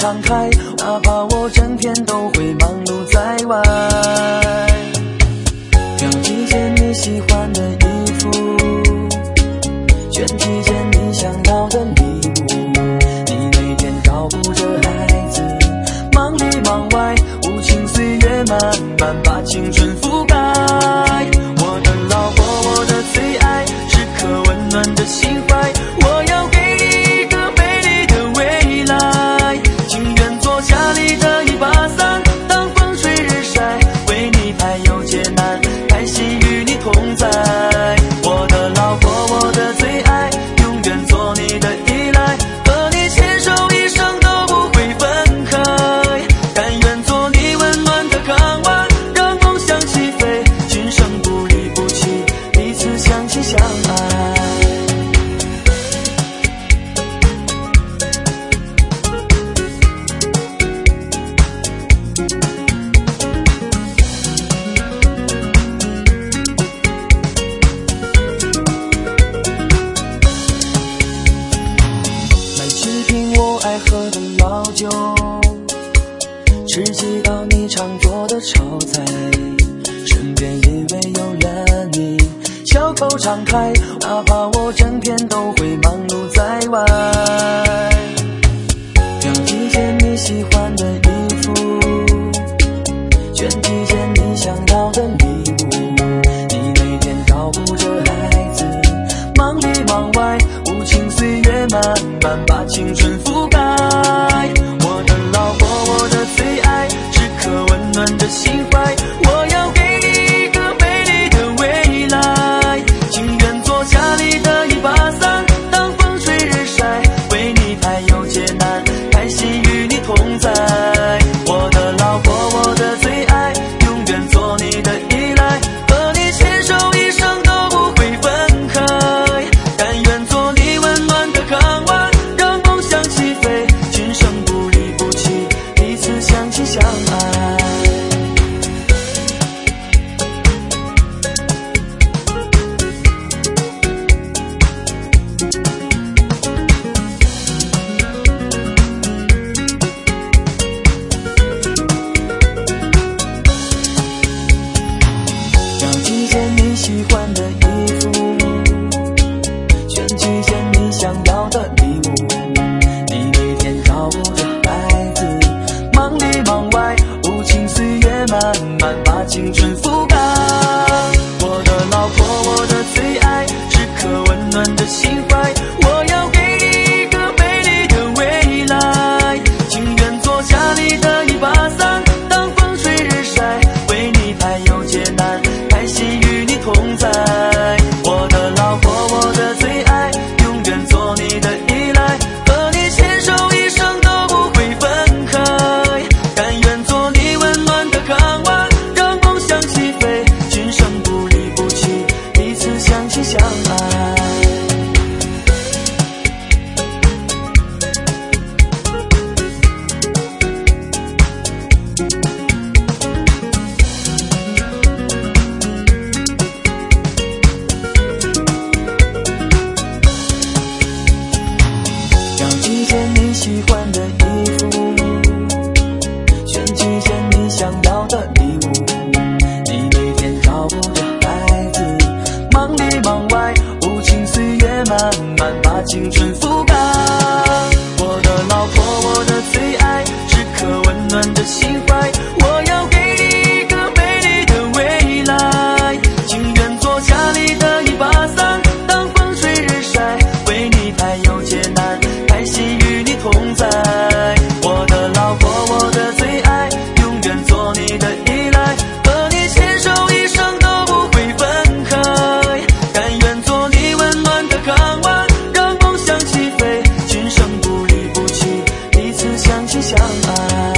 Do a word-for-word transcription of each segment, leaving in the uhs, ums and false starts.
敞开，哪怕我整天都会忙碌在外。挑几件你喜欢的衣服，选几件你想要的礼物。你每天照顾着孩子，忙里忙外，无情岁月慢慢把青春覆盖。我的老婆，我的最爱，时刻温暖的心怀，我要给你一个美丽的未来。情愿做家里的一把伞，当风吹日晒，为你排忧解难，开心与你同在。我的老婆，我的最爱，永远做你的依赖，和你牵手一生都不会分开。甘愿做你温暖的港湾，让梦想起飞，今生不离不弃，彼此相亲相爱。买几瓶我爱喝的老酒，吃几道你常做的炒菜，身边因为有了你，小口常开，哪怕我整天都会忙碌在外。挑几件你喜欢的衣服，选几件你想要的礼物。你每天照顾着孩子，忙里忙外，无情岁月慢慢把青春覆盖。我的老婆，我的最爱，时刻温暖的心怀，我要给你一个美丽的未来。情愿做家里的一把伞，当风吹日晒，为你排忧解难，开心与你同在。我的老婆，我的最爱，永远做你的依赖，和你牵手一生都不会分开。甘愿做你温暖的港湾，让梦想起飞，今生不离不弃，彼此相亲相爱。挑几件你喜欢的衣服，选几件你想要的礼物。你每天照顾着孩子，忙里忙外，无情岁月慢慢把青春覆盖。我的老婆，我的最爱，时刻温暖的心怀，我要给你一个美丽的未来。情愿做家里的一把伞，当风吹日晒，为你排忧解难，开心与你同在。我的老婆，我的最爱，永远做你的依赖，和你牵手一生都不会分开。甘愿做你温暖的港湾，让梦想起飞，今生不离不弃，彼此相亲相爱。挑几件你喜欢的衣服，选几件你想要的礼物。你每天照顾着孩子，忙里忙外，无情岁月慢慢把青春覆盖。我的老婆，我的最爱，时刻温暖的心怀，我要给你一个美丽的未来。情愿做家里的一把伞，当风吹日晒，为你排忧解难，开心与你同在。我的老婆，我的最爱，永远做你的依赖，和你牵手一生都不会分开。甘愿做你温暖的港湾，让梦想起飞，今生不离不弃，彼此相亲相爱。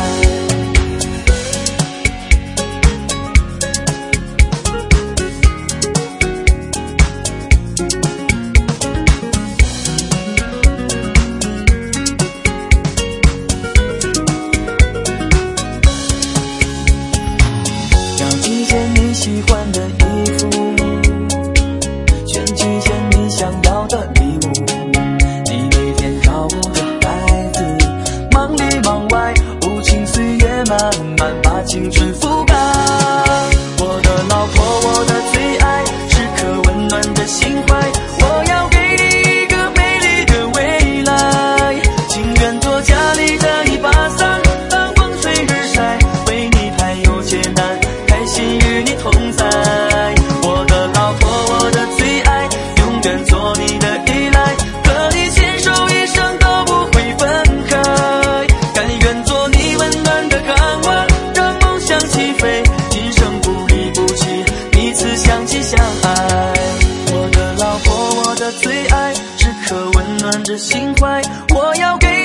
挑几件你喜欢的衣服，选几件你想要的礼物。你每天照顾着孩子，忙里忙外， 慢慢把青春覆盖。我的老婆，我的最爱，时刻温暖着心怀，我要给你一个美丽的未来。情愿做家里的一把伞，当风吹日晒，为你排忧解难，开心与你同在。我的老婆，我的最爱，永远做你的依赖，和你牵手一生都不会分开。甘愿做你温暖的港湾，让梦想起飞，今生不离不弃，彼此相亲相爱。我的老婆，我的最爱，时刻温暖着心怀，我要给